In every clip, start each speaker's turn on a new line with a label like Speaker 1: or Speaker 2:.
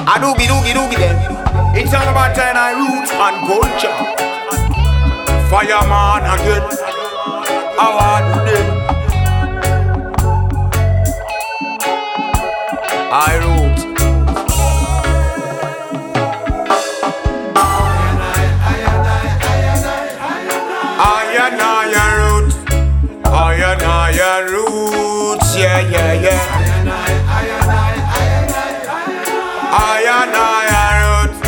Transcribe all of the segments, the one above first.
Speaker 1: A doogie doogie doogie then. It's all about time I roots and culture. Fireman again. Award then. I root. I roots, yeah, yeah, yeah. I roots.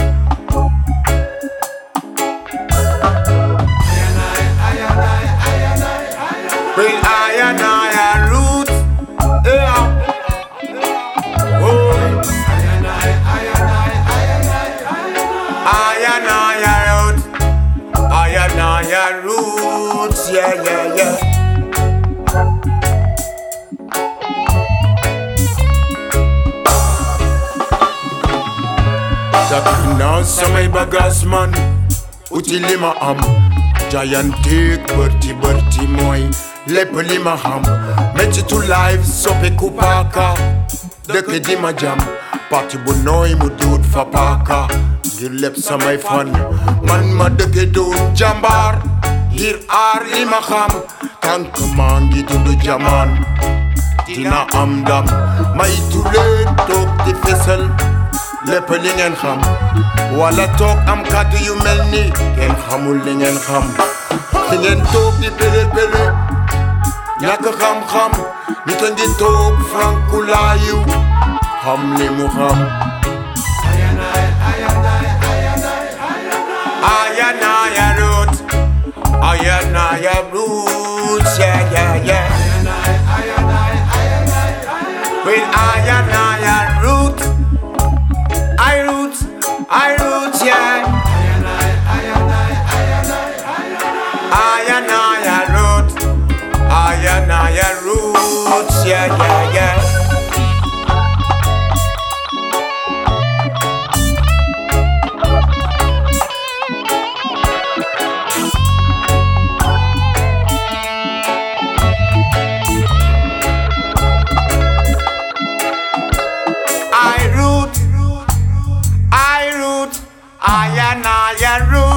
Speaker 1: Well, I roots, yeah. Oh, I roots, yeah, yeah, yeah. Now some bagas man utilima am gigantic berti moi lepelima ham meti to live sope kupaka deke di majam party bonoi mudud fapaka gilep samay fan man ma deke do jambar hir ar lima kham tank mangi dundu jaman dina amdam may tule tok di fesel lépp li ngeen xam wala toog am kàddu yu mel ni ngeen xamul li ngeen xam fi ngeen toog di pele pele ñàkk xam-xam nit a ngi toog frankulaayu xam li mu xam ayanaya root ayanaya roots yeah yeah yeah with ayanaya roots I roots, yeah. I roots, yeah, yeah, yeah. I root, I root.